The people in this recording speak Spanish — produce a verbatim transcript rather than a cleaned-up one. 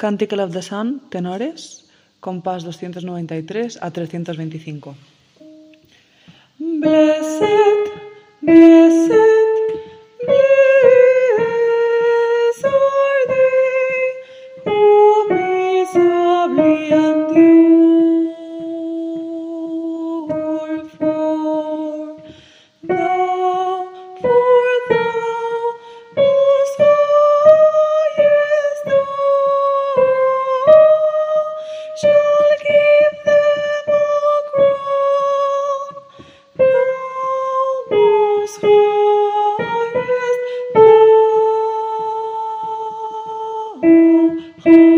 Canticle of the Sun, tenores, compás doscientos noventa y tres a trescientos veinticinco. Blessed, blessed, blessed are they who peaceably endure, for thou, for thou, most highest thou, shall give them a crown, thou most highest thou.